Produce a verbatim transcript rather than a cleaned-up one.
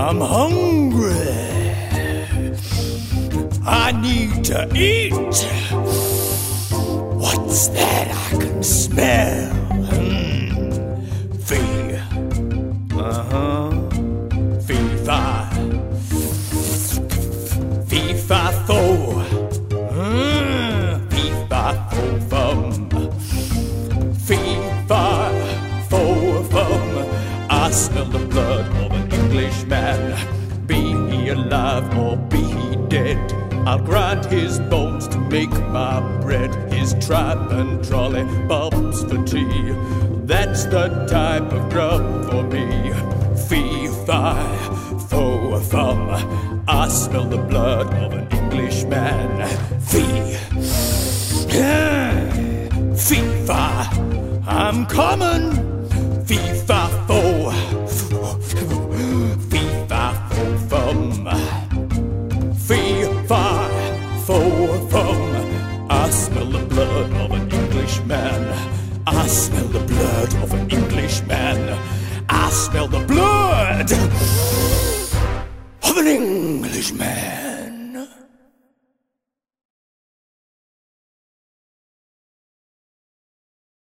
I'm hungry. I need to eat. What's that I can smell? Mm. Fee. Uh-huh. Fee-fi. Fee-fi-fo. Mm. Fee-fi-fo-fum. Fee-fi-fo-fum. I smell the blood of an Englishman. Be he alive or be he dead, I'll grind his bones to make my bread. His tripe and trolley bumps for tea. That's the type of grub for me. Fee-fi-fo-fum. I smell the blood of an Englishman. Fee. Fee-fi. I'm coming. Fee-fi-fo. Fee-fi-fo-fum. Fee-fi-fo-fum. I smell the blood of an Englishman. I smell the blood of an Englishman. I smell the blood of an Englishman.